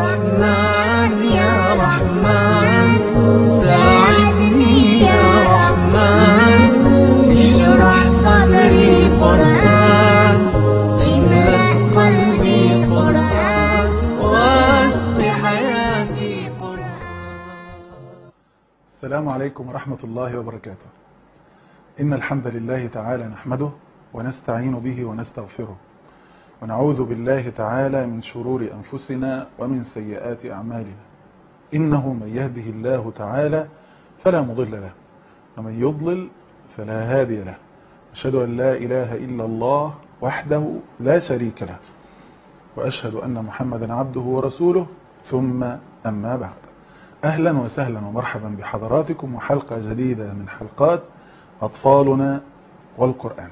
رحمن يا رحمن ساعدني يا رحمن اشرح صدري قرآن املأ قلبي قرآن واسق حياتي قرآن. السلام عليكم ورحمة الله وبركاته. إن الحمد لله تعالى نحمده ونستعين به ونستغفره ونعوذ بالله تعالى من شرور أنفسنا ومن سيئات أعمالنا. إنه من يهده الله تعالى فلا مضل له ومن يضلل فلا هادي له. أشهد أن لا إله إلا الله وحده لا شريك له وأشهد أن محمدا عبده ورسوله ثم أما بعد. أهلا وسهلا ومرحبا بحضراتكم وحلقة جديدة من حلقات أطفالنا والقرآن.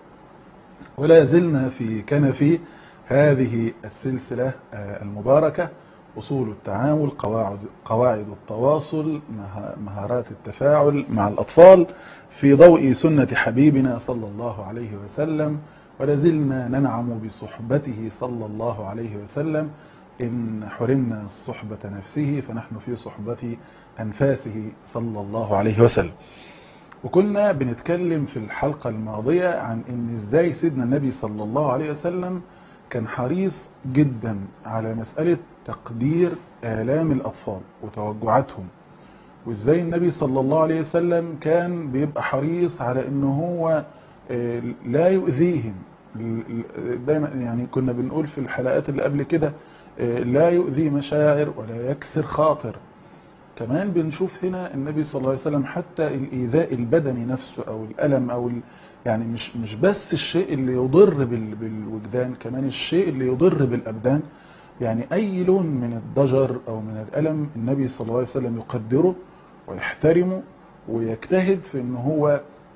ولا زلنا في كنف هذه السلسلة المباركة أصول التعامل، قواعد التواصل، مهارات التفاعل مع الأطفال في ضوء سنة حبيبنا صلى الله عليه وسلم. ولا زلنا ننعم بصحبته صلى الله عليه وسلم. إن حرمنا صحبة نفسه فنحن في صحبة أنفاسه صلى الله عليه وسلم. وكنا بنتكلم في الحلقة الماضية عن إن إزاي سيدنا النبي صلى الله عليه وسلم كان حريص جدا على مسألة تقدير آلام الأطفال وتوجعاتهم، وإزاي النبي صلى الله عليه وسلم كان بيبقى حريص على إنه هو لا يؤذيهم. دايما يعني كنا بنقول في الحلقات اللي قبل كده لا يؤذي مشاعر ولا يكسر خاطر. كمان بنشوف هنا النبي صلى الله عليه وسلم حتى الإيذاء البدني نفسه أو الألم أو يعني مش بس الشيء اللي يضر بالوجدان، كمان الشيء اللي يضر بالأبدان. يعني أي لون من الضجر أو من الألم النبي صلى الله عليه وسلم يقدره ويحترمه ويجتهد في أنه هو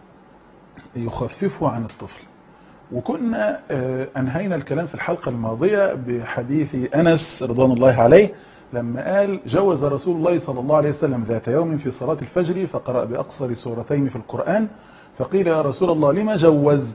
يخففه عن الطفل. وكنا أنهينا الكلام في الحلقة الماضية بحديث أنس رضوان الله عليه لما قال جوز رسول الله صلى الله عليه وسلم ذات يوم في صلاة الفجر فقرأ بأقصر سورتين في القرآن فقيل يا رسول الله لما جوزت؟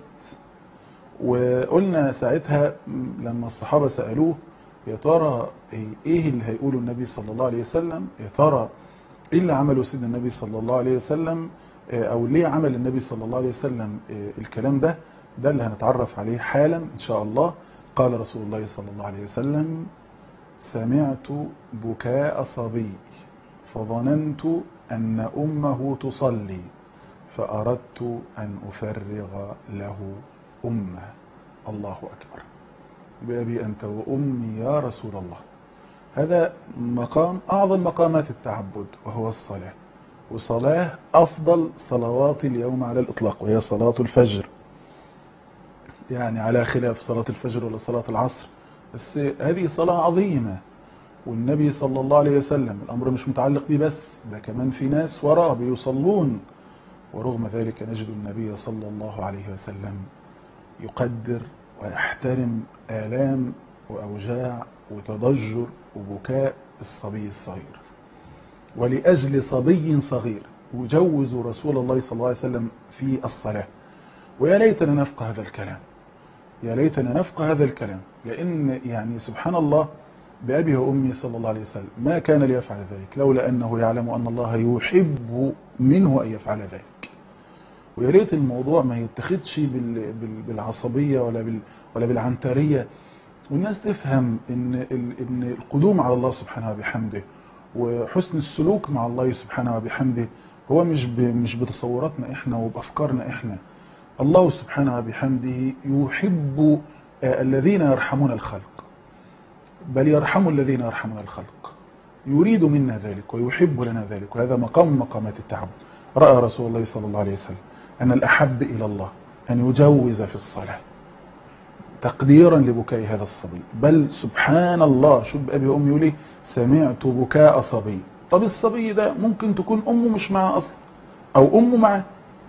وقلنا ساعتها لما الصحابة سألوه يا ترى ايه اللي هيقوله النبي صلى الله عليه وسلم، يا ترى ايه اللي عمله سيدنا النبي صلى الله عليه وسلم، او ليه عمل النبي صلى الله عليه وسلم الكلام ده اللي هنتعرف عليه حالا ان شاء الله. قال رسول الله صلى الله عليه وسلم سمعت بكاء صبي فظننت أن أمه تصلي فأردت أن أفرغ له أمه. الله أكبر، بأبي أنت وأمي يا رسول الله. هذا مقام أعظم مقامات التعبد وهو الصلاة، وصلاة أفضل صلوات اليوم على الإطلاق وهي صلاة الفجر، يعني على خلاف صلاة الفجر ولا صلاة العصر، بس هذه صلاة عظيمة. والنبي صلى الله عليه وسلم الأمر مش متعلق به بس، ده كمان في ناس وراء بيصلون، ورغم ذلك نجد النبي صلى الله عليه وسلم يقدر ويحترم آلام وأوجاع وتضجر وبكاء الصبي الصغير. ولأجل صبي صغير يجوز رسول الله صلى الله عليه وسلم في الصلاة. ويا ليتنا نفقه هذا الكلام، يا ليتنا نفقه هذا الكلام، لأن يعني سبحان الله بأبي وأمي صلى الله عليه وسلم ما كان ليفعل ذلك لولا أنه يعلم أن الله يحب منه أن يفعل ذلك. ويا ريت الموضوع ما يتخذش بالعصبية ولا بالعنترية، والناس تفهم إن القدوم على الله سبحانه وبحمده وحسن السلوك مع الله سبحانه وبحمده هو مش بتصوراتنا إحنا وبأفكارنا إحنا. الله سبحانه وبحمده يحب الذين يرحمون الخلق، بل يرحم الذين يرحمون الخلق، يريد منا ذلك ويحب لنا ذلك، وهذا مقام من مقامات التعبد. رأى رسول الله صلى الله عليه وسلم أن الأحب إلى الله أن يجوز في الصلاة تقديرا لبكاء هذا الصبي. بل سبحان الله، شوف أبي وأمي يقولي سمعت بكاء صبي. طب الصبي ده ممكن تكون أمه مش معه أصلا أو أمه معه،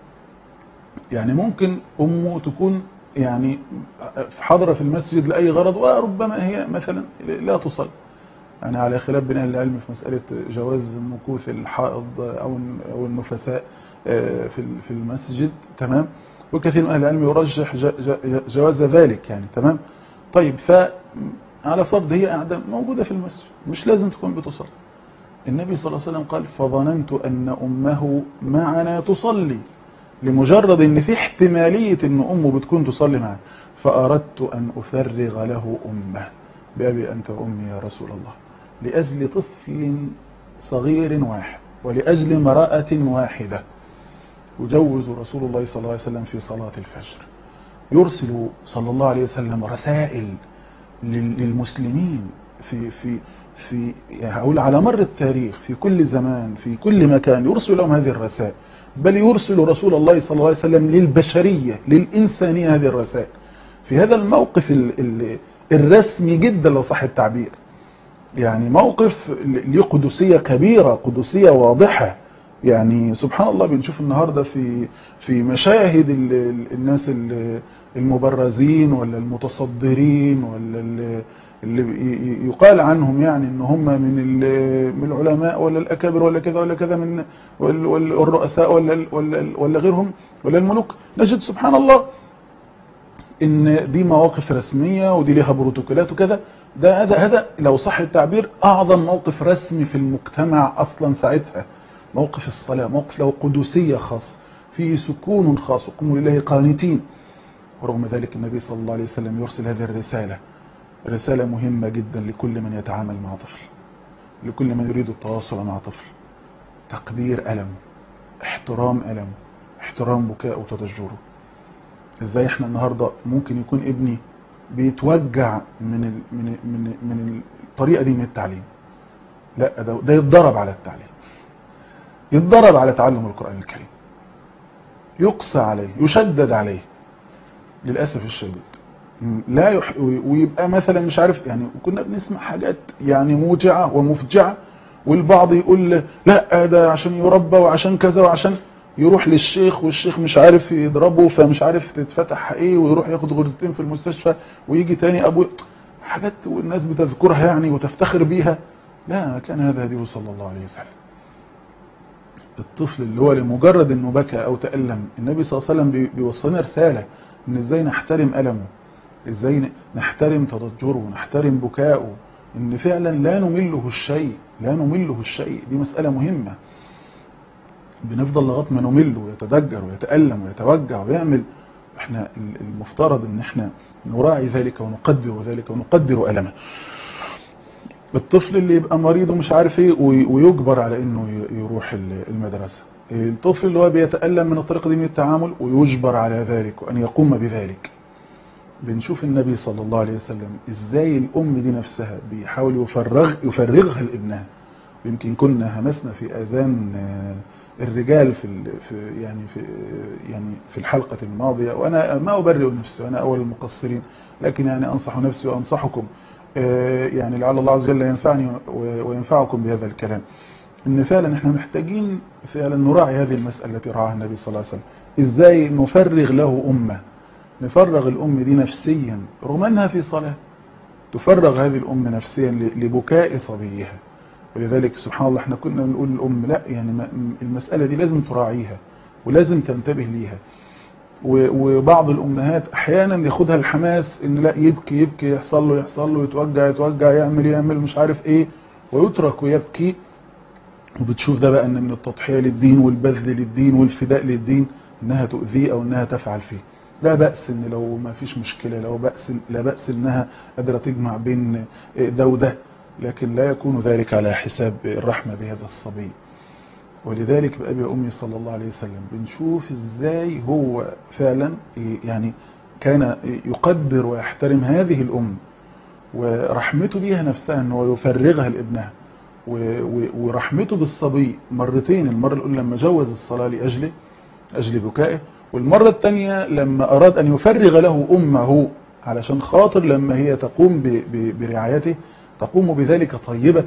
يعني ممكن أمه تكون يعني حاضرة في المسجد لأي غرض وربما هي مثلا لا تصل، يعني على خلاف بين أهل العلم في مسألة جواز مكوث الحائض أو النفساء في المسجد، تمام. وكثير من أهل العلم يرجح جواز ذلك، يعني تمام. طيب، على فرض هي قاعدة موجودة في المسجد مش لازم تكون بتصلي. النبي صلى الله عليه وسلم قال فظننت أن أمه معنا تصلي، لمجرد ان في احتمالية ان امه بتكون تصلي معه، فاردت ان افرغ له امه بأبي انت وامي يا رسول الله، لاجل طفل صغير واحد ولاجل امرأة واحدة. يجوز رسول الله صلى الله عليه وسلم في صلاة الفجر، يرسل صلى الله عليه وسلم رسائل للمسلمين في يعني هقول على مر التاريخ، في كل زمان في كل مكان يرسل لهم هذه الرسائل، بل يرسل رسول الله صلى الله عليه وسلم للبشرية للإنسانية هذه الرسائل في هذا الموقف الرسمي جدا لو صح التعبير، يعني موقف له قدسية كبيرة، قدسية واضحة. يعني سبحان الله بنشوف النهاردة في مشاهد الناس المبرزين ولا المتصدرين ولا اللي يقال عنهم يعني ان هم من العلماء ولا الاكابر ولا كذا ولا كذا من والرؤساء ولا غيرهم ولا الملوك، نجد سبحان الله ان دي مواقف رسمية ودي لها بروتوكولات وكذا. هذا لو صح التعبير اعظم موقف رسمي في المجتمع اصلا ساعتها، موقف الصلاة، موقف له قدسية خاص فيه سكون خاص، وقوموا لله قانتين. ورغم ذلك النبي صلى الله عليه وسلم يرسل هذه الرسالة، رسالة مهمة جدا لكل من يتعامل مع طفل، لكل من يريد التواصل مع طفل، تقدير ألمه، احترام ألمه، احترام بكاء وتضجره. ازاي احنا النهاردة ممكن يكون ابني بيتوجع من الطريقة دي من التعليم؟ لا، ده يتضرب على التعليم، يتضرب على تعلم القرآن الكريم، يقسى عليه، يشدد عليه للأسف الشديد. لا ويبقى مثلا مش عارف يعني، كنا بنسمع حاجات يعني موجعة ومفجعة، والبعض يقول لا ده عشان يربى وعشان كذا وعشان يروح للشيخ، والشيخ مش عارف يضربه فمش عارف تتفتح ايه، ويروح ياخد غرزتين في المستشفى ويجي تاني ابوه، حاجات والناس بتذكرها يعني وتفتخر بيها. لا، كان هذا هديه صلى الله عليه وسلم. الطفل اللي هو لمجرد انه بكى او تألم، النبي صلى الله عليه وسلم بيوصلنا رسالة ان ازاي نحترم ألمه، ازاي نحترم تضجره، نحترم بكاؤه، ان فعلا لا نمله الشيء، لا نمله الشيء. دي مسألة مهمة، بنفضل لغايه ما نمله ويتضجر ويتألم ويتوجع ويعمل. احنا المفترض ان احنا نراعي ذلك ونقدر ذلك ونقدر ألمه. الطفل اللي يبقى مريض ومش عارف ايه ويجبر على انه يروح المدرسة، الطفل اللي هو بيتألم من الطريقة دي من التعامل ويجبر على ذلك وان يقوم بذلك. بنشوف النبي صلى الله عليه وسلم ازاي الام دي نفسها بيحاول يفرغها لابنها. يمكن كنا همسنا في اذان الرجال في الحلقة الماضية، وانا ما ابرئ نفسي، وانا اول المقصرين، لكن يعني انصح نفسي وانصحكم يعني لعل الله عز وجل ينفعني وينفعكم بهذا الكلام، ان فعلا احنا محتاجين فعلا نراعي هذه المسألة التي رعاها النبي صلى الله عليه وسلم. ازاي نفرغ له امه، نفرغ الام دي نفسيا رغم انها في صلاة، تفرغ هذه الام نفسيا لبكاء صبيها. ولذلك سبحان الله احنا كنا نقول الام لا يعني المسألة دي لازم تراعيها ولازم تنتبه ليها. وبعض الامهات احيانا ياخدها الحماس ان لا يبكي يحصل له يتوجع يعمل مش عارف ايه ويترك ويبكي، وبتشوف ده بقى ان من التضحية للدين والبذل للدين والفداء للدين انها تؤذيه او انها تفعل فيه. لا بأس ان لو ما فيش مشكلة، لا بأس انها قادرة تجمع بين ده وده، لكن لا يكون ذلك على حساب الرحمة بهذا الصبي. ولذلك بأبي وأمي صلى الله عليه وسلم بنشوف ازاي هو فعلا يعني كان يقدر ويحترم هذه الأم، ورحمته بيها نفسها انه يفرغها لابنها، ورحمته بالصبي مرتين. المرة الأولى لما جوز الصلاة لأجل بكائه، والمرة الثانية لما أراد أن يفرغ له أمه علشان خاطر لما هي تقوم برعايته تقوم بذلك طيبة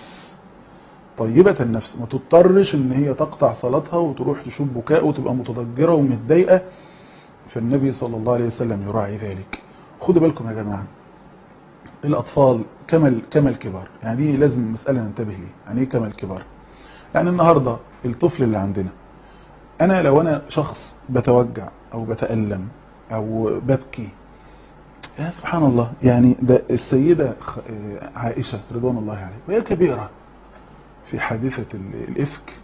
النفس، ما تضطرش ان هي تقطع صلاتها وتروح تشوف بكاء وتبقى متضجرة ومتضايقة. فالنبي صلى الله عليه وسلم يراعي ذلك. خدوا بالكم يا جماعة، الأطفال كما الكبار، يعني دي لازم مسألة ننتبه ليه. يعني ايه كما الكبار؟ يعني النهاردة الطفل اللي عندنا، لو أنا شخص بتوجع أو بتألم أو ببكي، يا سبحان الله، يعني ده السيدة عائشة رضوان الله عليها وهي كبيرة في حادثة الإفك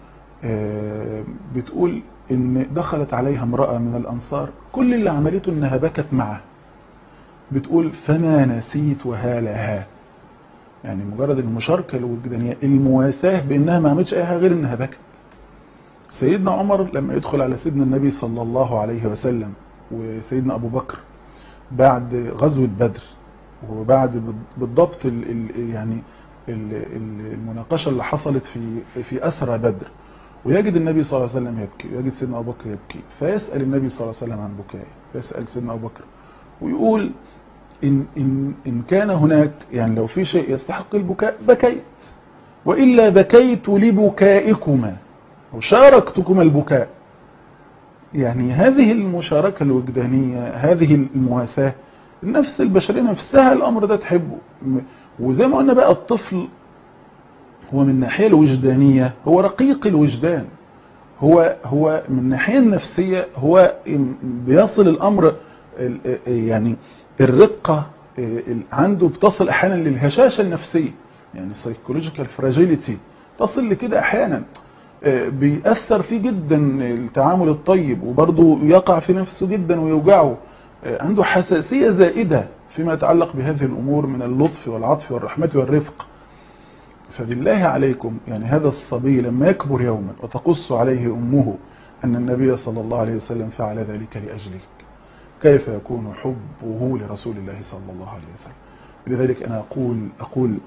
بتقول إن دخلت عليها امرأة من الأنصار كل اللي عملته إنها بكت معه. بتقول فما نسيت وهالها، يعني مجرد المشاركة الوجدانية، المواساة بإنها ما عملتش أي حاجة غير إنها بكت. سيدنا عمر لما يدخل على سيدنا النبي صلى الله عليه وسلم وسيدنا أبو بكر بعد غزوة بدر، وبعد بالضبط يعني المناقشة اللي حصلت في أسرى بدر، ويجد النبي صلى الله عليه وسلم يبكي، ويجد سيدنا أبو بكر يبكي، فيسأل النبي صلى الله عليه وسلم عن بكائه، فيسأل سيدنا أبو بكر ويقول إن كان هناك، يعني لو في شيء يستحق البكاء بكيت، وإلا بكيت لبكائكما وشاركتكما البكاء. يعني هذه المشاركة الوجدانية، هذه المواساة، النفس البشرية نفسها الأمر ده تحبه. وزي ما قلنا بقى الطفل هو من الناحية الوجدانية هو رقيق الوجدان، هو من الناحية النفسية هو بيصل الأمر، يعني الرقة عنده بتصل أحيانا للهشاشة النفسية، يعني psychological fragility تصل لكده أحيانا، بيأثر فيه جدا التعامل الطيب، وبرضه يقع في نفسه جدا ويوجعه، عنده حساسية زائدة فيما يتعلق بهذه الأمور من اللطف والعطف والرحمة والرفق. فبالله عليكم، يعني هذا الصبي لما يكبر يوما وتقص عليه أمه أن النبي صلى الله عليه وسلم فعل ذلك لأجلك، كيف يكون حبه لرسول الله صلى الله عليه وسلم؟ لذلك أنا أقول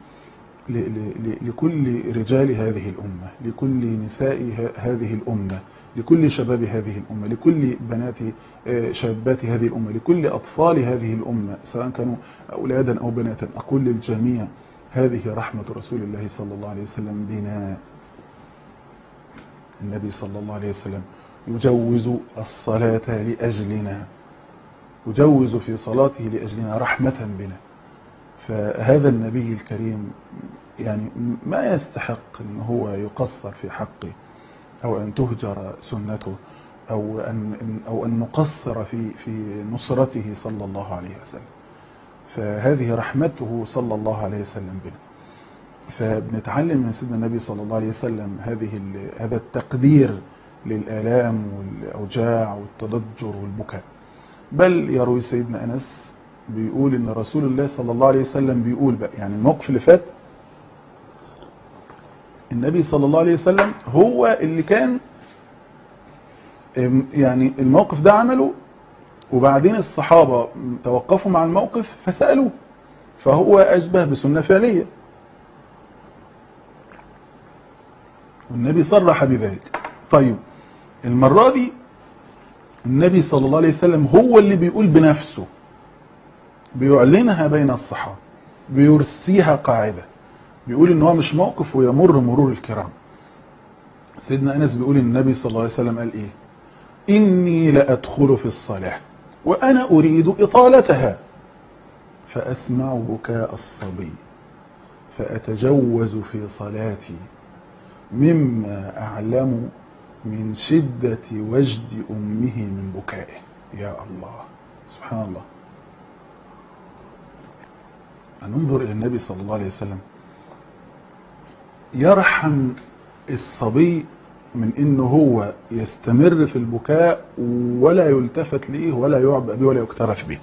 لكل رجال هذه الأمة، لكل نساء هذه الأمة، لكل شباب هذه الأمة، لكل بنات شابات هذه الأمة، لكل أطفال هذه الأمة سواء كانوا أولادا أو بناتا، أقول للجميع هذه رحمة رسول الله صلى الله عليه وسلم بنا. النبي صلى الله عليه وسلم يجوز الصلاة لأجلنا، يجوز في صلاته لأجلنا رحمة بنا. فهذا النبي الكريم يعني ما يستحق أن هو يقصر في حقه، أو أن تهجر سنته، أو أن نقصر في نصرته صلى الله عليه وسلم. فهذه رحمته صلى الله عليه وسلم بنا. فبنتعلم من سيدنا النبي صلى الله عليه وسلم هذا التقدير للآلام والأوجاع والتضجر والبكاء. بل يروي سيدنا أنس بيقول إن رسول الله صلى الله عليه وسلم بيقول بقى، يعني الموقف اللي فات النبي صلى الله عليه وسلم هو اللي كان، يعني الموقف ده عمله، وبعدين الصحابة توقفوا مع الموقف فسألوه، فهو أشبه بسنة فعلية، والنبي صرح بذلك. طيب المرة دي النبي صلى الله عليه وسلم هو اللي بيقول بنفسه، بيعلنها بين الصحابة، بيرسيها قاعدة، بيقول ان هو مش موقف ويمر مرور الكرام. سيدنا أنس بيقول النبي صلى الله عليه وسلم قال ايه؟ إني لأدخل في الصلاة وأنا أريد إطالتها فأسمع بكاء الصبي فأتجوز في صلاتي مما أعلم من شدة وجد أمه من بكائه. يا الله، سبحان الله. ننظر إلى النبي صلى الله عليه وسلم يرحم الصبي من إنه هو يستمر في البكاء ولا يلتفت ليه ولا يعبأ به ولا يكترث به.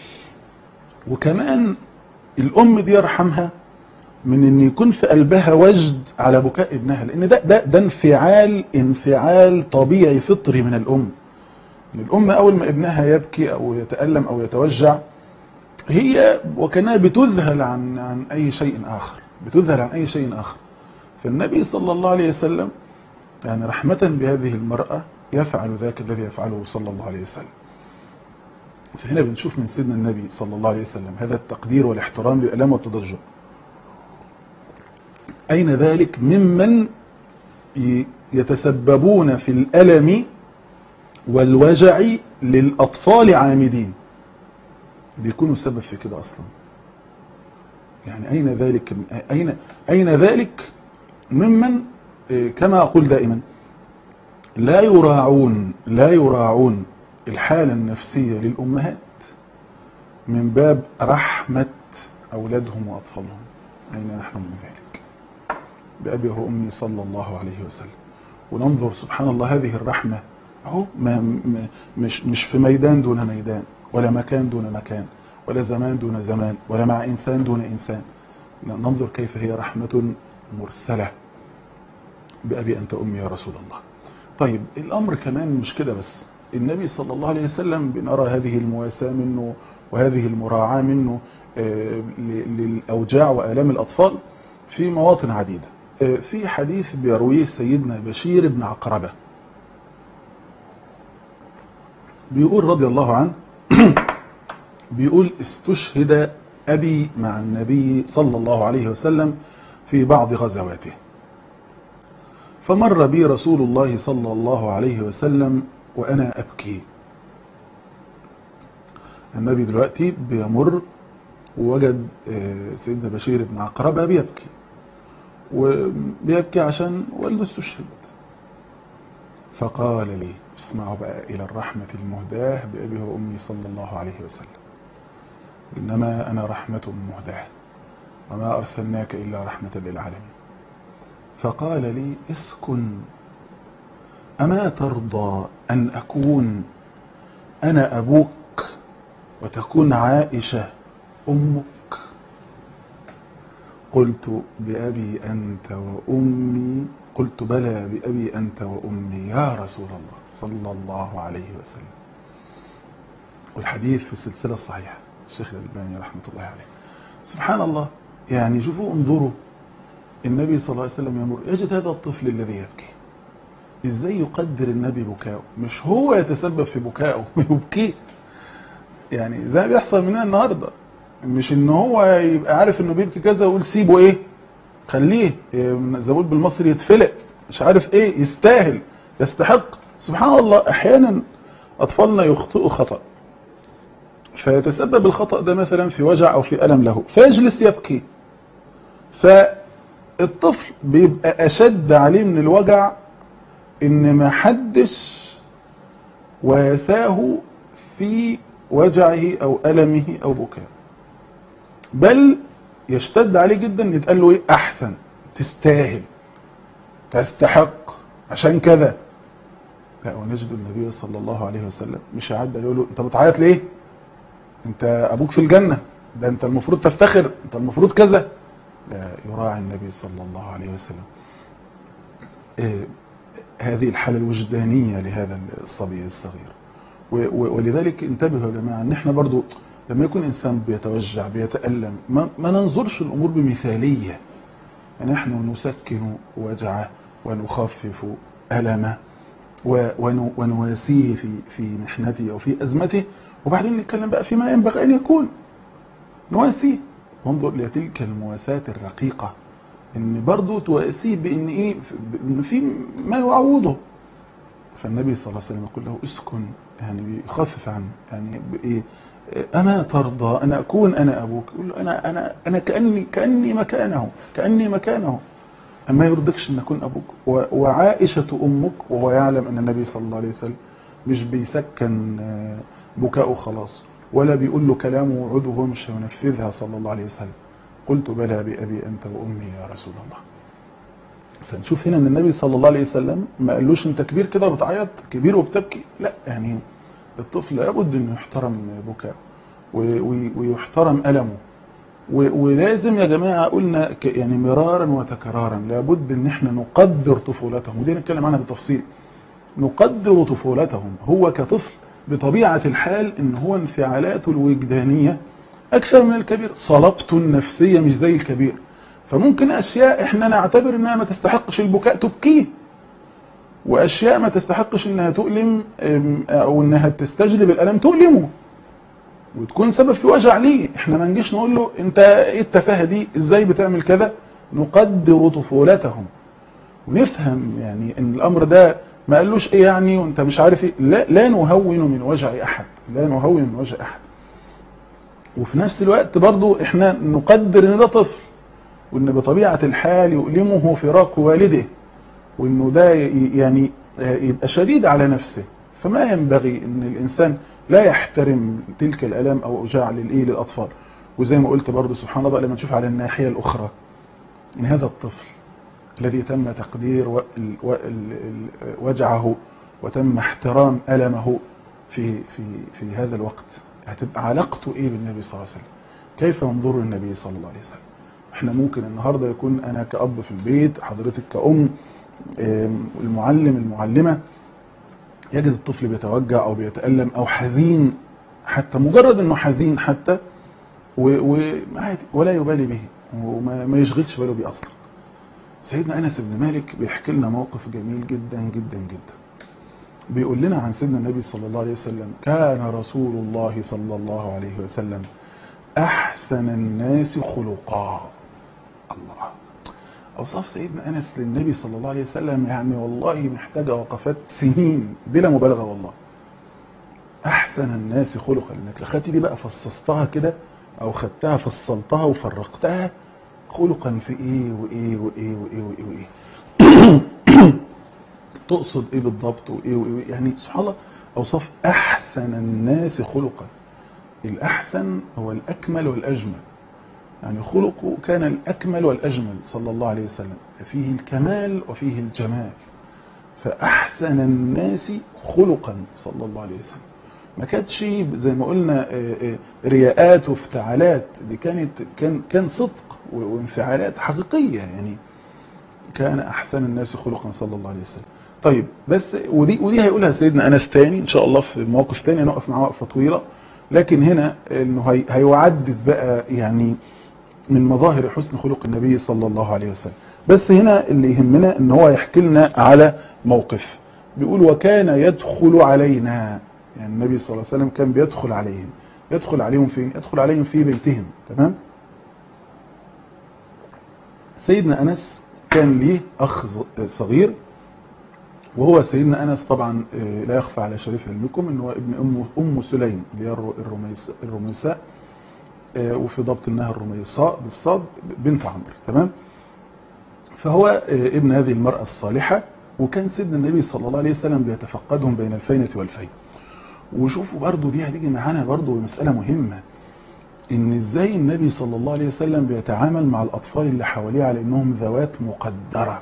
وكمان الأم دي يرحمها من إن يكون في قلبها وجد على بكاء ابنها، لأن ده انفعال طبيعي فطري من الأم. الأم أول ما ابنها يبكي أو يتألم أو يتوجع هي وكانها بتذهل عن أي شيء آخر، بتذهل عن أي شيء آخر. فالنبي صلى الله عليه وسلم يعني رحمة بهذه المرأة يفعل ذاك الذي يفعله صلى الله عليه وسلم. فهنا بنشوف من سيدنا النبي صلى الله عليه وسلم هذا التقدير والاحترام للآلام والتضجر. أين ذلك ممن يتسببون في الألم والوجع للأطفال عامدين، بيكونوا السبب في كده أصلا. يعني أين ذلك ممن كما أقول دائما لا يراعون الحالة النفسية للأمهات، من باب رحمة أولادهم وأطفالهم. أين نحن من ذلك؟ بأبي وأمي صلى الله عليه وسلم. وننظر سبحان الله هذه الرحمة أهو مش في ميدان دون ميدان، ولا مكان دون مكان، ولا زمان دون زمان، ولا مع إنسان دون إنسان. ننظر كيف هي رحمة مرسلة. بأبي أنت أمي يا رسول الله. طيب الأمر كمان مش كده بس، النبي صلى الله عليه وسلم بنرى هذه المواساة منه وهذه المراعاة منه للأوجاع وآلام الأطفال في مواطن عديدة. في حديث بيرويه سيدنا بشير بن عقربة، بيقول رضي الله عنه بيقول استشهد أبي مع النبي صلى الله عليه وسلم في بعض غزواته، فمر بي رسول الله صلى الله عليه وسلم وأنا أبكي. النبي دلوقتي بيمر ووجد سيدنا بشير بن عقربة بيبكي، وبيبكي عشان والده استشهد. فقال لي، اسمعوا بقى إلى الرحمة المهداة بأبي وأمي صلى الله عليه وسلم، إنما أنا رحمة مهداة وما أرسلناك إلا رحمة للعالمين. فقال لي اسكن، أما ترضى أن أكون أنا أبوك وتكون عائشة أمك؟ قلت بأبي أنت وأمي، قلت بلى بأبي أنت وأمي يا رسول الله صلى الله عليه وسلم. والحديث في السلسلة الصحيحة الشيخ الألباني رحمة الله عليه. سبحان الله، يعني شوفوا انظروا النبي صلى الله عليه وسلم يمر يجد هذا الطفل الذي يبكي، ازاي يقدر النبي بكاءه، مش هو يتسبب في بكائه ويبكيه. يعني زي ما بيحصل مننا النهارده، مش ان هو يبقى عارف انه بيبكي كذا ويقول سيبه ايه، خليه زبول بالمصري يتفلق، مش عارف ايه، يستاهل يستحق. سبحان الله، احيانا اطفالنا يخطئوا خطأ فيتسبب الخطأ ده مثلا في وجع او في ألم له، فيجلس يبكي، فالطفل بيبقى اشد عليه من الوجع ان ما حدش ويساه في وجعه او ألمه او بكائه، بل يشتد عليه جدا يتقال له ايه، احسن، تستاهل، تستحق، عشان كذا. لا، ونجد النبي صلى الله عليه وسلم مش عدى يقول له انت بتعيط ليه، انت ابوك في الجنة، ده انت المفروض تفتخر، انت المفروض كذا. لا، يراعي النبي صلى الله عليه وسلم هذه الحالة الوجدانية لهذا الصبي الصغير. ولذلك انتبهوا يا جماعة ان احنا برضو لما يكون انسان بيتوجع بيتألم ما ننظرش الامور بمثالية. نحن نسكن وجعه ونخفف ألمه ونواسيه في محنته أو في أزمته، وبعدين نتكلم بقى فيما ينبغي أن يكون نواسيه. وانظر لتلك المواساة الرقيقة، ان برضو تواسيه بان ايه، ان في ما يعوضه. فالنبي صلى الله عليه وسلم يقول له اسكن، يعني بيخفف عنه، يعني بايه، اما ترضى ان اكون انا ابوك؟ يقول له انا كاني مكانه. اما يرضكش ان اكون ابوك وعائشه امك؟ وهو يعلم ان النبي صلى الله عليه وسلم مش بيسكن بكاؤه خلاص، ولا بيقول له كلامه وعوده وهو مش هينفذها صلى الله عليه وسلم. قلت بلى بأبي أنت وأمي يا رسول الله. فنشوف هنا أن النبي صلى الله عليه وسلم ما قالوش أنت كبير كده بتعيط، كبير وبتبكي، لا، يعني الطفل لابد أنه يحترم بكاءه ويحترم ألمه. ولازم يا جماعة قلنا يعني مرارا وتكرارا لابد أن احنا نقدر طفولتهم، ودي نتكلم عنها بالتفصيل. نقدر طفولتهم، هو كطفل بطبيعة الحال ان هو انفعالاته الوجدانية اكثر من الكبير، صلابته النفسية مش زي الكبير. فممكن اشياء احنا نعتبر انها ما تستحقش البكاء تبكيه، واشياء ما تستحقش انها تؤلم او انها تستجلب الالم تؤلمه وتكون سبب في وجع ليه. احنا ما نجيش نقول له انت ايه التفاهة دي، ازاي بتعمل كذا. نقدر طفولتهم ونفهم يعني ان الامر ده ما قالوش ايه يعني وانت مش عارف ايه، لا نهون من وجع احد، لا نهون من وجع احد. وفي نفس الوقت برضو احنا نقدر ان ده طفل، وان بطبيعة الحال يؤلمه فراق والده، وانه ده يعني يبقى شديد على نفسه. فما ينبغي ان الانسان لا يحترم تلك الآلام أو أوجاع للأطفال. وزي ما قلت برضو سبحان الله لما نشوف على الناحية الأخرى إن هذا الطفل الذي تم تقدير وجعه وتم احترام ألمه في هذا الوقت، هتبقى علاقته إيه بالنبي صلى الله عليه وسلم؟ كيف ينظر النبي صلى الله عليه وسلم؟ احنا ممكن النهاردة يكون أنا كأب في البيت، حضرتك كأم، المعلم المعلمة، يجد الطفل بيتوجع أو بيتألم أو حزين، حتى مجرد أنه حزين حتى ولا يبالي به وما يشغلش باله بيه أصلا. سيدنا أنس بن مالك بيحكي لنا موقف جميل جدا جدا جدا. بيقول لنا عن سيدنا النبي صلى الله عليه وسلم: كان رسول الله صلى الله عليه وسلم أحسن الناس خلقا. الله، أوصاف سيدنا أنس للنبي صلى الله عليه وسلم يعني والله محتاجة وقفات سنين بلا مبالغة والله. أحسن الناس خلقا، لأنك لخدت دي بقى فصصتها كده أو خدتها فصلتها وفرقتها خلقا في إيه وإيه وإيه وإيه وإيه وإيه تقصد إيه بالضبط وإيه وإيه، يعني سبحان الله أوصاف أحسن الناس خلقا. الأحسن هو الأكمل والأجمل، يعني خلقه كان الأكمل والأجمل صلى الله عليه وسلم، فيه الكمال وفيه الجمال. فأحسن الناس خلقا صلى الله عليه وسلم، ما كانتش زي ما قلنا رياءات وافتعالات، دي كان صدق وانفعالات حقيقية، يعني كان أحسن الناس خلقا صلى الله عليه وسلم. طيب بس ودي هيقولها سيدنا أنس تاني إن شاء الله في مواقف تانية نقف معاه وقفة طويلة، لكن هنا إنه هيعدد بقى يعني من مظاهر حسن خلق النبي صلى الله عليه وسلم. بس هنا اللي يهمنا إن هو يحكي لنا على موقف، بيقول: وكان يدخل علينا، يعني النبي صلى الله عليه وسلم كان بيدخل عليهم. يدخل عليهم فين؟ يدخل عليهم في بيتهم. تمام. سيدنا أنس كان ليه أخ صغير، وهو سيدنا أنس طبعا لا يخفى على شريف علمكم إنه ابن أم سليم اللي هي الرميساء، وفي ضبط انها الرميصاء بالصاد بنت عمرو. تمام. فهو ابن هذه المرأة الصالحة، وكان سيدنا النبي صلى الله عليه وسلم بيتفقدهم بين الفينة والفين. وشوفوا برضو دي هتيجي معانا برضو مسألة مهمة، ان ازاي النبي صلى الله عليه وسلم بيتعامل مع الأطفال اللي حواليه على انهم ذوات مقدرة،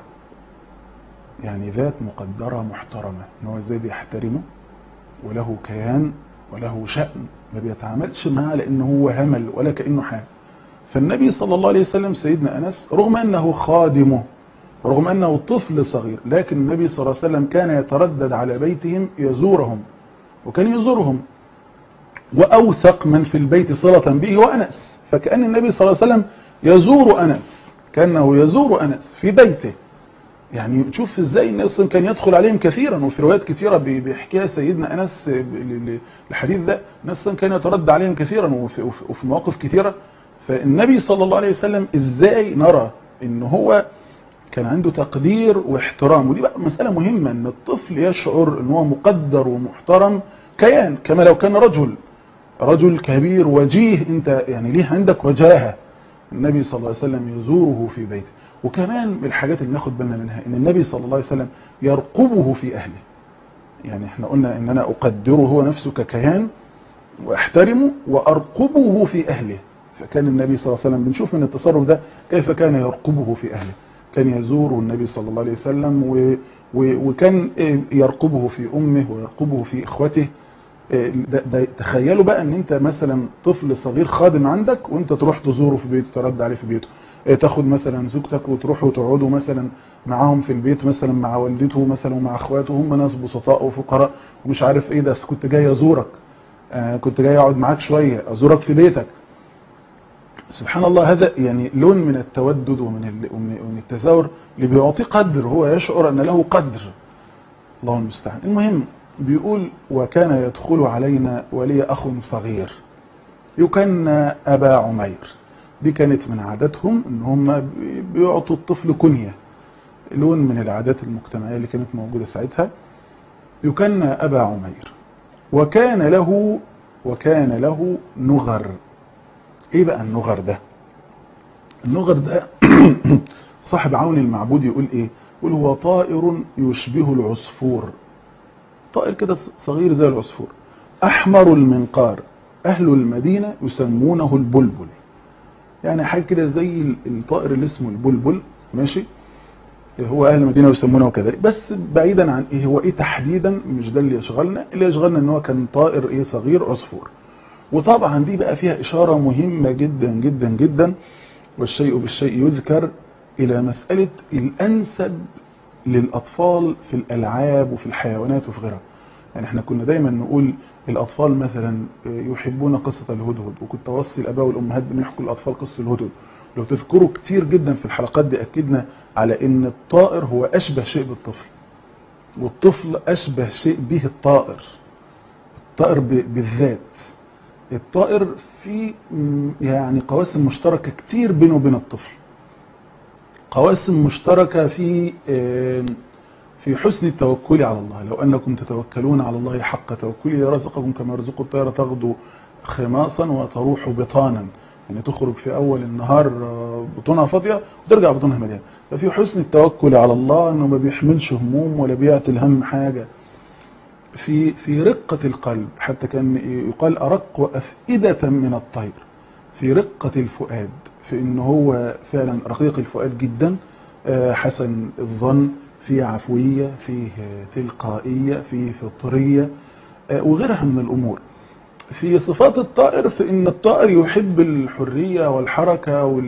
يعني ذات مقدرة محترمة، ان هو ازاي بيحترمه وله كيان وله شأن، ما بيتعاملش معاه لأنه هو همل ولا كأنه حاجة. فالنبي صلى الله عليه وسلم سيدنا أنس رغم أنه خادمه ورغم أنه طفل صغير، لكن النبي صلى الله عليه وسلم كان يتردد على بيتهم يزورهم، وكان يزورهم، وأوثق من في البيت صلة به وأنس، فكأن النبي صلى الله عليه وسلم يزور أنس، كأنه يزور أنس في بيته. يعني تشوف ازاي الناس كان يدخل عليهم كثيرا، وفي روايات كثيرة بيحكيها سيدنا أنس الحديث ده، الناس كان يترد عليهم كثيرا وفي مواقف كثيرة. فالنبي صلى الله عليه وسلم ازاي نرى ان هو كان عنده تقدير واحترام، ودي بقى مسألة مهمة، ان الطفل يشعر ان هو مقدر ومحترم كيان، كما لو كان رجل كبير وجيه، انت يعني ليه عندك وجاهة. النبي صلى الله عليه وسلم يزوره في بيته. وكمان من الحاجات اللي ناخد بالنا منها ان النبي صلى الله عليه وسلم يرقبه في اهله. يعني احنا قلنا ان انا اقدره هو نفسه ككيان واحترمه وارقبه في اهله، فكان النبي صلى الله عليه وسلم بنشوف من التصرف ده كيف كان يرقبه في اهله. كان يزور النبي صلى الله عليه وسلم وكان يرقبه في امه ويرقبه في اخوته. ده تخيلوا بقى ان انت مثلا طفل صغير خادم عندك، وانت تروح تزوره في بيته، ترد عليه في بيته، تاخد مثلا زوجتك وتروحوا تقعدوا مثلا معاهم في البيت، مثلا مع والدته مثلا ومع اخواته، هم ناس بسطاء وفقراء ومش عارف ايه، ده كنت جاي ازورك، كنت جاي اقعد معاك شويه، ازورك في بيتك. سبحان الله، هذا يعني لون من التودد ومن التزاور اللي بيعطيه قدر، هو يشعر ان له قدر. الله المستعان. المهم بيقول: وكان يدخل علينا ولي اخ صغير يكنى ابا عمير. دي كانت من عاداتهم ان هم بيعطوا الطفل كنية، لون من العادات المجتمعية اللي كانت موجودة ساعتها. يكنى ابا عمير، وكان له نغر. ايه بقى النغر ده؟ النغر ده صاحب عون المعبود يقول ايه؟ يقول: هو طائر يشبه العصفور، طائر كده صغير زي العصفور، أحمر المنقار، أهل المدينة يسمونه البلبل. يعني حاجة كده زي الطائر اللي اسمه البلبل، ماشي، هو أهل المدينة يسمونه كذلك. بس بعيدا عن إيه هو إيه تحديدا، مش ده اللي يشغلنا. اللي يشغلنا إن هو كان طائر إيه صغير، عصفور. وطبعا دي بقى فيها إشارة مهمة جدا جدا جدا، والشيء بالشيء يذكر، إلى مسألة الأنسب للأطفال في الألعاب وفي الحيوانات وفي غيرها. يعني احنا كنا دايما نقول الأطفال مثلا يحبون قصة الهدهد، وكنت أوصي الآباء والأمهات بنحكوا الأطفال قصة الهدهد. لو تذكروا كتير جدا في الحلقات دي أكدنا على أن الطائر هو أشبه شيء بالطفل، والطفل أشبه شيء به الطائر. الطائر بالذات، الطائر في يعني قواسم مشتركة كتير بينه وبين الطفل، قواسم مشتركة في حسن التوكل على الله. لو أنكم تتوكلون على الله حق توكله رزقكم كما يرزق الطير تغدو خماصا وتروح بطانا. يعني تخرج في أول النهار بطونها فاضية وترجع بطونها مليانة. ففي حسن التوكل على الله أنه ما بيحملش هموم ولا بيعتل هم حاجة. في رقة القلب، حتى كان يقال أرق أفئدة من الطير. في رقة الفؤاد، في إنه هو فعلا رقيق الفؤاد جدا، حسن الظن، فيه عفوية، فيه تلقائية، فيه فطرية، وغيرها من الأمور. في صفات الطائر، في إن الطائر يحب الحرية والحركة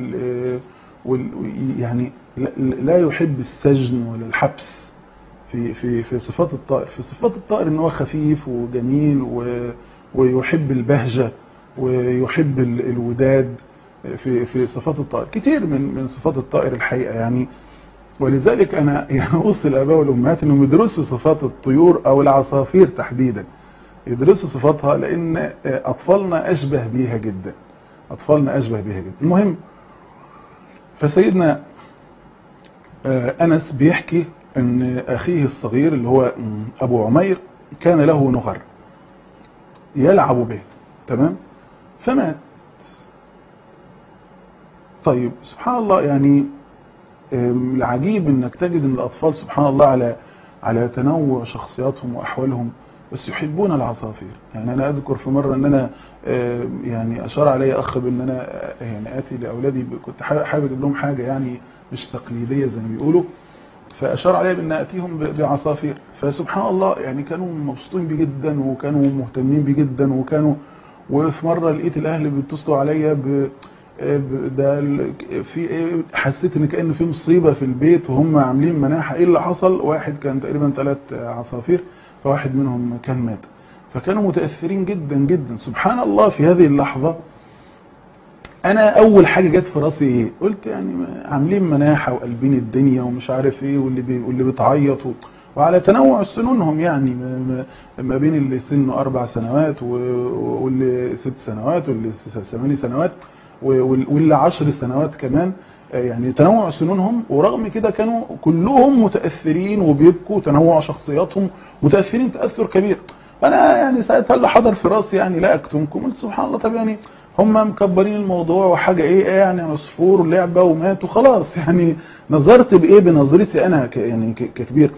يعني لا يحب السجن ولا الحبس. في صفات الطائر، في صفات الطائر إن هو خفيف وجميل ويحب البهجة ويحب الوداد. في صفات الطائر كتير من صفات الطائر الحقيقة يعني. ولذلك أنا يعني أوصي الآباء والأمهات أنهم يدرسوا صفات الطيور أو العصافير تحديدا، يدرسوا صفاتها، لأن أطفالنا أشبه بيها جدا، أطفالنا أشبه بيها جدا. المهم، فسيدنا أنس بيحكي أن أخيه الصغير اللي هو أبو عمير كان له نغر يلعب به، تمام، فمات. طيب سبحان الله، يعني العجيب انك تجد ان الاطفال سبحان الله على تنوع شخصياتهم واحوالهم، بس يحبون العصافير. يعني انا اذكر في مره ان انا يعني اشار علي اخ بان انا يعني اتي لاولادي، كنت حابب اجيب لهم حاجه يعني مش تقليديه زي ما بيقولوا، فاشار علي بان اتيهم بعصافير. فسبحان الله يعني كانوا مبسوطين بيه جدا وكانوا مهتمين بيه جدا، وفي مره لقيت الاهل بيتصلوا عليا ده في حسيت ان كأن في مصيبة في البيت وهم عاملين مناحة. ايه اللي حصل؟ واحد كان تقريبا 3 عصافير، فواحد منهم كان مات. فكانوا متأثرين جدا جدا. سبحان الله، في هذه اللحظة انا اول حاجة جت في راسي ايه؟ قلت يعني عاملين مناحة وقلبين الدنيا ومش عارف ايه، واللي بتعيط وعلى تنوع سنونهم، يعني ما بين اللي سنه 4 سنوات واللي 6 سنوات واللي 8 سنوات واللي 10 سنوات كمان، يعني تنوع سنونهم. ورغم كده كانوا كلهم متأثرين وبيبكوا، تنوع شخصياتهم متأثرين تأثر كبير. فأنا يعني ساعتها اللي حضر في راسي يعني لا أكتمكم، قلت سبحان الله، طب يعني هم مكبرين الموضوع وحاجة ايه يعني عصفور ولعبة ومات وخلاص. يعني نظرت بايه؟ بنظرتي انا يعني ككبير.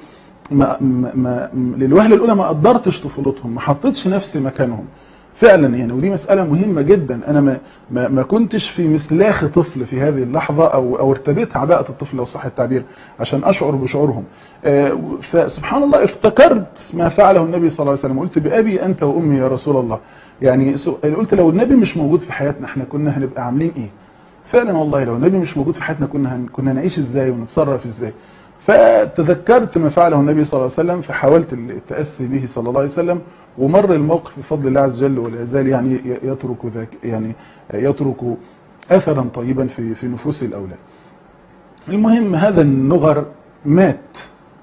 للوهلة الاولى ما قدرتش طفولتهم، ما حطيتش نفسي مكانهم فعلا يعني. ودي مسألة مهمة جدا. انا ما كنتش في مسلاخ طفل في هذه اللحظة، او ارتديت عباءة الطفل لو صح التعبير، عشان اشعر بشعورهم. فسبحان الله افتكرت ما فعله النبي صلى الله عليه وسلم، قلت بأبي انت وامي يا رسول الله. يعني قلت لو النبي مش موجود في حياتنا احنا كنا هنبقى عاملين ايه فعلا والله. لو النبي مش موجود في حياتنا كنا نعيش ازاي ونتصرف ازاي. فتذكرت ما فعله النبي صلى الله عليه وسلم، فحاولت التأسي به صلى الله عليه وسلم. ومر الموقف بفضل الله عز وجل، ولا يزال يعني يترك ذاك، يعني يترك اثرا طيبا في نفوس الاولاد. المهم هذا النغر مات.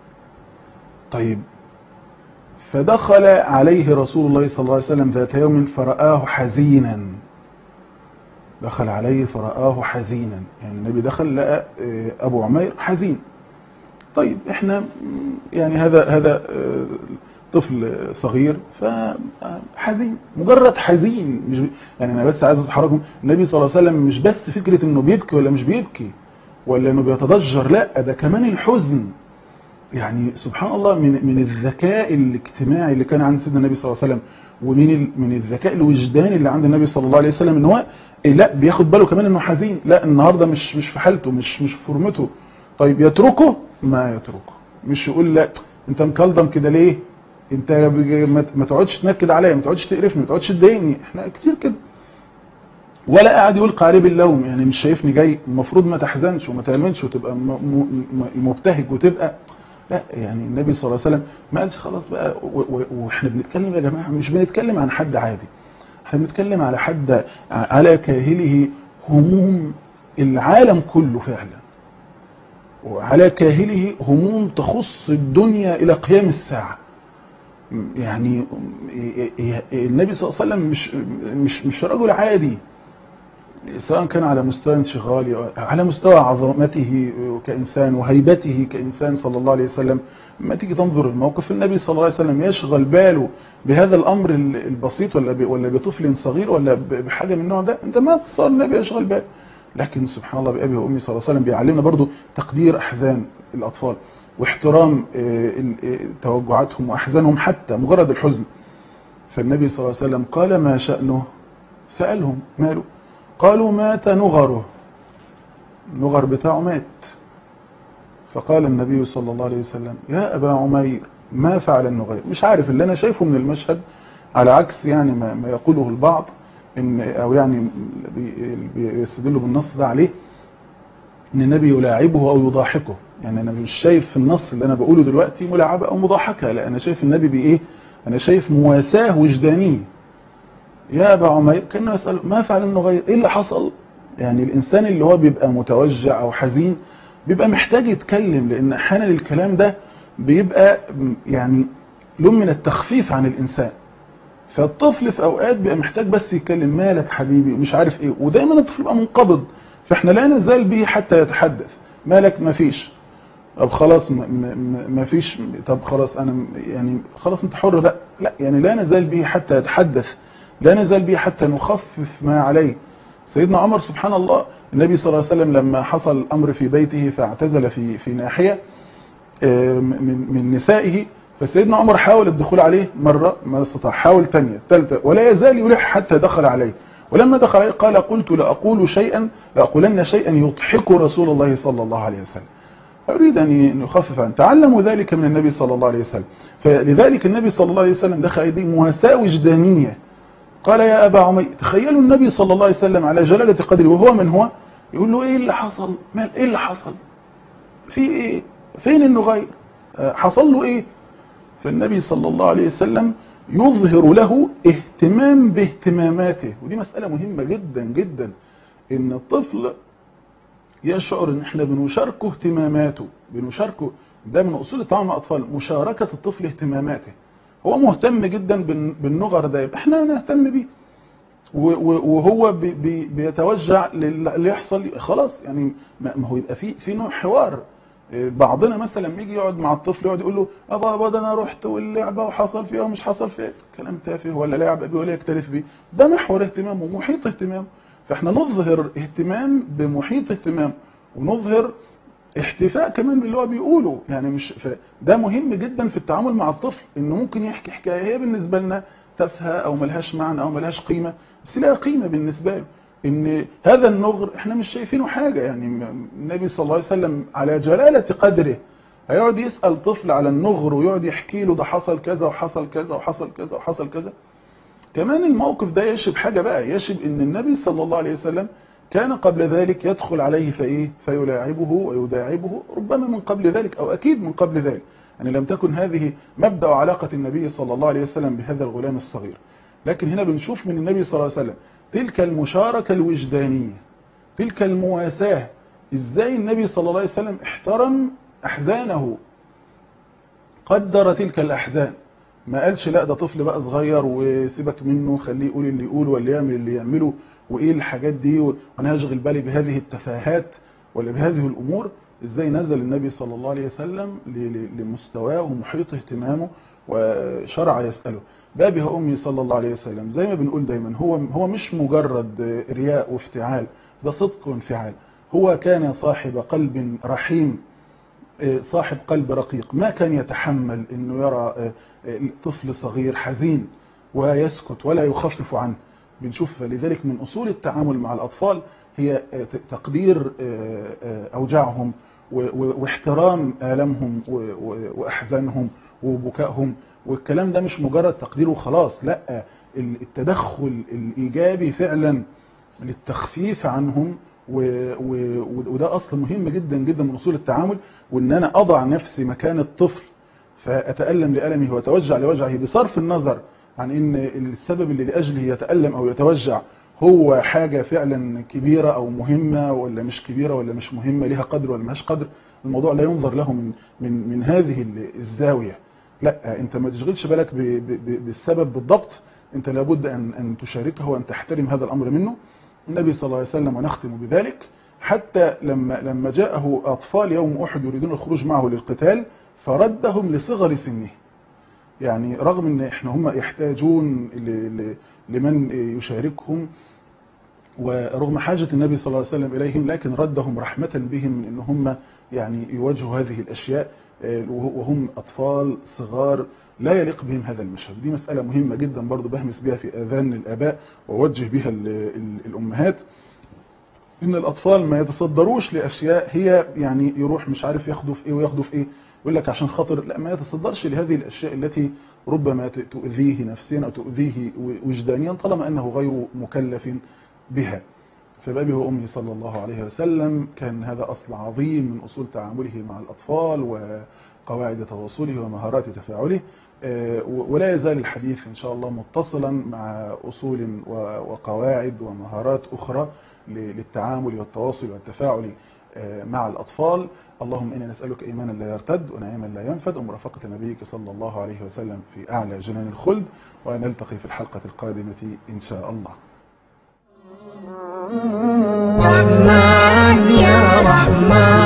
طيب، فدخل عليه رسول الله صلى الله عليه وسلم ذات يوم فرآه حزينا. دخل عليه فرآه حزينا، يعني النبي دخل لقى أبو عمير حزين. طيب احنا يعني هذا طفل صغير فحزين، مجرد حزين، مش يعني انا بس عايز احرجكم، النبي صلى الله عليه وسلم مش بس فكرة انه بيبكي ولا مش بيبكي ولا انه بيتضجر، لا ده كمان الحزن. يعني سبحان الله من الذكاء الاجتماعي اللي كان عند سيدنا النبي صلى الله عليه وسلم، من الذكاء الوجداني اللي عند النبي صلى الله عليه وسلم ان هو لا بياخد باله كمان انه حزين، لا النهارده مش في حالته، مش في فورمته. طيب يتركه؟ ما يتركه. مش يقول لا انت مكلضم كده ليه، انت ما تقعدش تنكد عليا، ما تقعدش تقرفني، ما تقعدش تضايقني، احنا كتير كده. ولا قاعد يلقى عليه باللوم، يعني مش شايفني جاي المفروض ما تحزنش وما تعملش وتبقى مبتهج وتبقى لا. يعني النبي صلى الله عليه وسلم ما قالش خلاص بقى. واحنا بنتكلم يا جماعه مش بنتكلم عن حد عادي، احنا بنتكلم على حد على كاهله هموم العالم كله فعلا، وعلى كاهله هموم تخص الدنيا الى قيام الساعه. يعني النبي صلى الله عليه وسلم مش رجل عادي، سواء كان على مستوى انشغاله، على مستوى عظمته كإنسان وهيبته كإنسان صلى الله عليه وسلم. ما تيجي تنظر الموقف، النبي صلى الله عليه وسلم يشغل باله بهذا الأمر البسيط ولا بطفل صغير ولا بحاجة من النوع ده، انت ما تصور النبي يشغل باله. لكن سبحان الله بأبي وأمي صلى الله عليه وسلم بيعلمنا برضو تقدير أحزان الأطفال واحترام توجعاتهم وأحزانهم حتى مجرد الحزن. فالنبي صلى الله عليه وسلم قال ما شأنه؟ سألهم ماله؟ قالوا مات نغره، النغر بتاعه مات. فقال النبي صلى الله عليه وسلم يا أبا عمير ما فعل النغير. مش عارف اللي أنا شايفه من المشهد على عكس يعني ما يقوله البعض إن أو يعني بيستدلوا بالنص ده عليه إن النبي يلاعبه أو يضاحكه. يعني أنا مش شايف في النص اللي أنا بقوله دلوقتي ملاعبة أو مضاحكة، لا أنا شايف النبي بإيه؟ أنا شايف مواساة وجدانية. يا أبا عمير كأنه يسأل ما فعل النغير، إيه اللي حصل؟ يعني الإنسان اللي هو بيبقى متوجع أو حزين بيبقى محتاج يتكلم، لأن أحيانا الكلام ده بيبقى يعني لون من التخفيف عن الإنسان. فالطفل في أوقات بيبقى محتاج بس يتكلم مالك حبيبي مش عارف إيه، ودايما الطفل بيبقى منقبض، فإحنا لا نزال به حتى يتحدث. مالك ما فيش، طب خلاص ما فيش، طب خلاص أنا يعني خلاص أنت حر بقى، لا يعني لا نزال به حتى يتحدث، لا نزال به حتى نخفف ما عليه. سيدنا عمر سبحان الله النبي صلى الله عليه وسلم لما حصل الأمر في بيته فاعتزل في ناحية من نسائه، فسيدنا عمر حاول الدخول عليه مرة ما استطاع، حاول ثانية ثالثة ولا يزال يلح حتى دخل عليه. ولما دخل عليه قال قلت لأقولن شيئا يضحك رسول الله صلى الله عليه وسلم. أريد أن يخفف عنه. تعلموا ذلك من النبي صلى الله عليه وسلم. فلذلك النبي صلى الله عليه وسلم دخل عليه مواساة وجدانية. قال يا أبا عمير، تخيلوا النبي صلى الله عليه وسلم على جلالة قدره وهو من هو يقول له ايه اللي حصل؟ ايه اللي حصل؟ في ايه؟ فين النغير؟ حصل له ايه؟ فالنبي صلى الله عليه وسلم يظهر له اهتمام باهتماماته. ودي مسألة مهمة جدا جدا، ان الطفل يشعر ان احنا بنشاركه اهتماماته، بنشاركه. ده من اصول التعامل مع الاطفال، مشاركة الطفل اهتماماته. هو مهتم جدا بالنغر ده، يبقى احنا نهتم بيه. وهو بيتوجع اللي يحصل خلاص، يعني ما هو يبقى في نوع حوار. بعضنا مثلا يجي يقعد مع الطفل يقعد يقول له ابا ده انا رحت واللعبه وحصل فيها ومش حصل فيها، كلام تافه ولا لعب ابي ولا يكترث بيه. ده محور اهتمامه ومحيط اهتمامه. فاحنا نظهر اهتمام بمحيط اهتمام، ونظهر احتفاء كمان باللي هو بيقوله. يعني مش ده مهم جدا في التعامل مع الطفل، انه ممكن يحكي حكايه هي بالنسبه لنا تافهه او ملهاش معنى او ملهاش قيمه، بس لها قيمه بالنسبه له. ان هذا النغر احنا مش شايفينه حاجه. يعني النبي صلى الله عليه وسلم على جلاله قدره هيقعد يسال طفل على النغر ويقعد يحكي له ده حصل كذا وحصل كذا وحصل كذا وحصل كذا. كمان الموقف ده يشب حاجه بقى، يشب ان النبي صلى الله عليه وسلم كان قبل ذلك يدخل عليه فيلاعبه ويداعبه، ربما من قبل ذلك أو أكيد من قبل ذلك. يعني لم تكن هذه مبدأ علاقة النبي صلى الله عليه وسلم بهذا الغلام الصغير. لكن هنا بنشوف من النبي صلى الله عليه وسلم تلك المشاركة الوجدانية، تلك المواساة. إزاي النبي صلى الله عليه وسلم احترم أحزانه، قدر تلك الأحزان. ما قالش لا ده طفل بقى صغير وسيبك منه، خليه يقول اللي يقوله ولا يعمل اللي يعمله، وايه الحاجات دي وانا هشغل بالي بهذه التفاهات ولا بهذه الامور. ازاي نزل النبي صلى الله عليه وسلم لمستواه ومحيط اهتمامه وشرع يسأله. بابها امي صلى الله عليه وسلم زي ما بنقول دايما هو مش مجرد رياء وافتعال، ده صدق وانفعال. هو كان صاحب قلب رحيم، صاحب قلب رقيق، ما كان يتحمل انه يرى طفل صغير حزين ويسكت ولا يخفف عنه. بنشوف لذلك من أصول التعامل مع الأطفال هي تقدير أوجاعهم واحترام آلامهم وأحزانهم وبكائهم. والكلام ده مش مجرد تقدير وخلاص، لا، التدخل الإيجابي فعلا للتخفيف عنهم، وده أصل مهم جدا جدا من أصول التعامل. وإن أنا أضع نفسي مكان الطفل فأتألم لألمه وأتوجع لوجعه، بصرف النظر عن إن السبب اللي لأجله يتألم أو يتوجع هو حاجة فعلا كبيرة أو مهمة ولا مش كبيرة ولا مش مهمة، لها قدر ولا ماهاش قدر. الموضوع لا ينظر له من هذه الزاوية. لا، أنت ما تشغلش بالك بالسبب بالضبط، أنت لابد أن تشاركه وأن تحترم هذا الأمر منه. النبي صلى الله عليه وسلم، ونختم بذلك، حتى لما جاءه أطفال يوم أحد يريدون الخروج معه للقتال فردهم لصغر سنه. يعني رغم ان احنا هم يحتاجون لمن يشاركهم ورغم حاجة النبي صلى الله عليه وسلم إليهم، لكن ردهم رحمة بهم من ان هم يعني يواجهوا هذه الأشياء وهم أطفال صغار لا يليق بهم هذا المشهد. دي مسألة مهمة جدا برضو بهمس بها في آذان الآباء ووجه بها الأمهات، إن الأطفال ما يتصدروش لأشياء هي يعني يروح مش عارف ياخدوا في إيه وياخدوا في إيه، يقول لك عشان خاطر، لا، ما يتصدرش لهذه الأشياء التي ربما تؤذيه نفسيا أو تؤذيه وجدانيا طالما أنه غير مكلف بها. فبأبي وأمي صلى الله عليه وسلم كان هذا أصل عظيم من أصول تعامله مع الأطفال وقواعد تواصله ومهارات تفاعله. ولا يزال الحديث إن شاء الله متصلا مع أصول وقواعد ومهارات أخرى للتعامل والتواصل والتفاعل مع الأطفال. اللهم إنا نسألك إيمانا لا يرتد ونعيما لا ينفد ومرافقة نبيك صلى الله عليه وسلم في أعلى جنان الخلد، ونلتقي في الحلقة القادمة إن شاء الله. رحمن يا رحمن